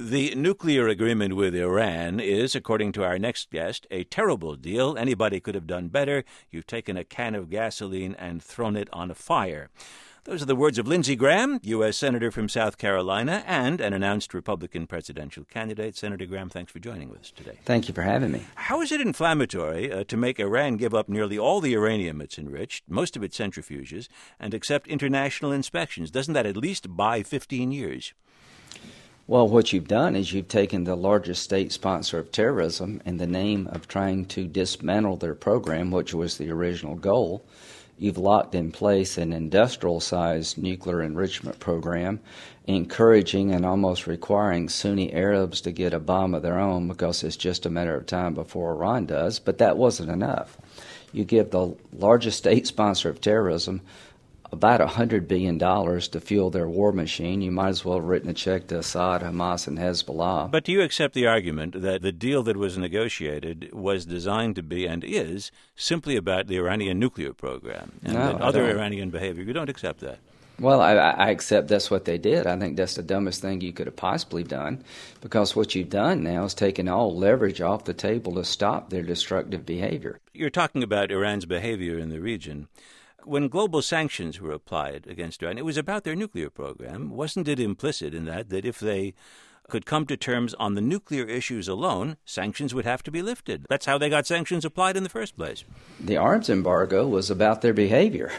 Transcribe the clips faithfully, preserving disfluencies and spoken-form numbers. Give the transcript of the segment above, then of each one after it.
The nuclear agreement with Iran is, according to our next guest, a terrible deal. Anybody could have done better. You've taken a can of gasoline and thrown it on a fire. Those are the words of Lindsey Graham, U S Senator from South Carolina, and an announced Republican presidential candidate. Senator Graham, thanks for joining with us today. Thank you for having me. How is it inflammatory uh, to make Iran give up nearly all the uranium it's enriched, most of its centrifuges, and accept international inspections? Doesn't that at least buy fifteen years? Well, what you've done is you've taken the largest state sponsor of terrorism in the name of trying to dismantle their program, which was the original goal. You've locked in place an industrial-sized nuclear enrichment program, encouraging and almost requiring Sunni Arabs to get a bomb of their own because it's just a matter of time before Iran does. But that wasn't enough. You give the largest state sponsor of terrorism about one hundred billion dollars to fuel their war machine. You might as well have written a check to Assad, Hamas, and Hezbollah. But do you accept the argument that the deal that was negotiated was designed to be, and is, simply about the Iranian nuclear program and no, that other Iranian behavior? You don't accept that? Well, I, I accept that's what they did. I think that's the dumbest thing you could have possibly done, because what you've done now is taken all leverage off the table to stop their destructive behavior. You're talking about Iran's behavior in the region. When global sanctions were applied against Iran, it was about their nuclear program. Wasn't it implicit in that that if they could come to terms on the nuclear issues alone, sanctions would have to be lifted? That's how they got sanctions applied in the first place. The arms embargo was about their behavior.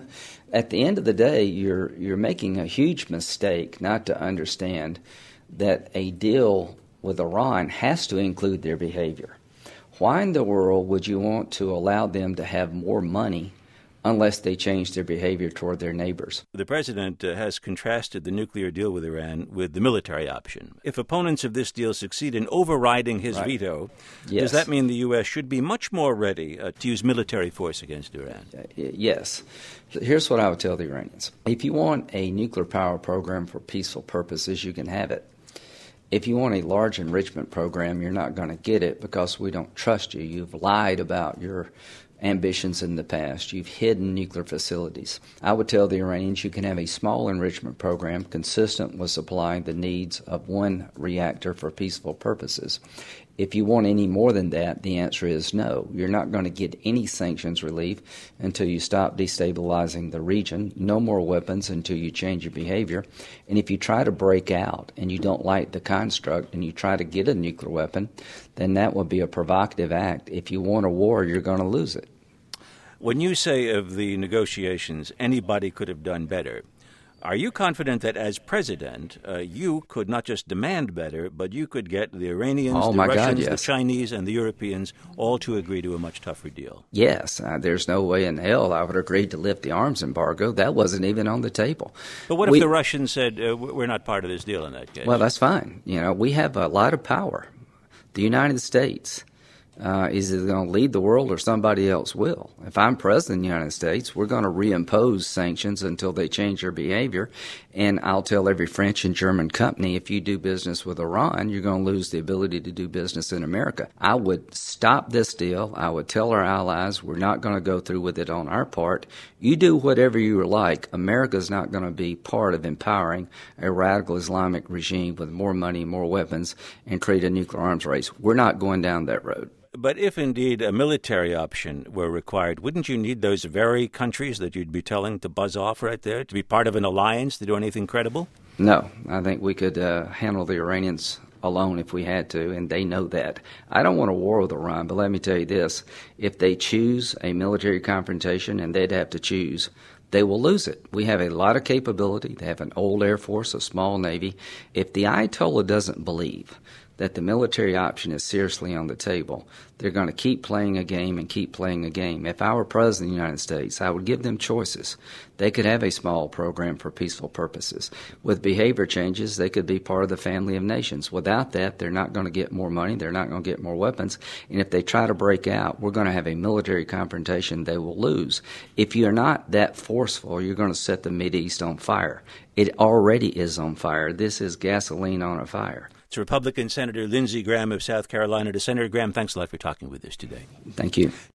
At the end of the day, you're you're making a huge mistake not to understand that a deal with Iran has to include their behavior. Why in the world would you want to allow them to have more money unless they change their behavior toward their neighbors? The president uh, has contrasted the nuclear deal with Iran with the military option. If opponents of this deal succeed in overriding his right. veto, yes. does that mean the U S should be much more ready uh, to use military force against Iran? Uh, yes. Here's what I would tell the Iranians. If you want a nuclear power program for peaceful purposes, you can have it. If you want a large enrichment program, you're not going to get it because we don't trust you. You've lied about your ambitions in the past. You've hidden nuclear facilities. I would tell the Iranians you can have a small enrichment program consistent with supplying the needs of one reactor for peaceful purposes. If you want any more than that, the answer is no. You're not going to get any sanctions relief until you stop destabilizing the region. No more weapons until you change your behavior. And if you try to break out and you don't like the construct and you try to get a nuclear weapon, then that would be a provocative act. If you want a war, you're going to lose it. When you say of the negotiations, anybody could have done better, are you confident that as president, uh, you could not just demand better, but you could get the Iranians, oh, the my Russians, God, yes. the Chinese, and the Europeans all to agree to a much tougher deal? Yes. Uh, there's no way in hell I would agree to lift the arms embargo. That wasn't even on the table. But what if we, the Russians said, uh, we're not part of this deal in that case? Well, that's fine. You know, we have a lot of power. The United States Uh, is either going to lead the world or somebody else will. If I'm president of the United States, we're going to reimpose sanctions until they change their behavior. And I'll tell every French and German company, if you do business with Iran, you're going to lose the ability to do business in America. I would stop this deal. I would tell our allies we're not going to go through with it on our part. You do whatever you like. America's not going to be part of empowering a radical Islamic regime with more money, more weapons, and create a nuclear arms race. We're not going down that road. But if indeed a military option were required, wouldn't you need those very countries that you'd be telling to buzz off right there, to be part of an alliance, to do anything credible? No. I think we could uh, handle the Iranians alone if we had to, and they know that. I don't want a war with Iran, but let me tell you this. If they choose a military confrontation, and they'd have to choose, they will lose it. We have a lot of capability. They have an old Air Force, a small Navy. If the Ayatollah doesn't believe that the military option is seriously on the table, they're going to keep playing a game and keep playing a game. If I were president of the United States, I would give them choices. They could have a small program for peaceful purposes. With behavior changes, they could be part of the family of nations. Without that, they're not going to get more money. They're not going to get more weapons. And if they try to break out, we're going to have a military confrontation they will lose. If you're not that forceful, you're going to set the Mideast on fire. It already is on fire. This is gasoline on a fire. It's Republican Senator Lindsey Graham of South Carolina. To Senator Graham, thanks a lot for talking with us today. Thank you.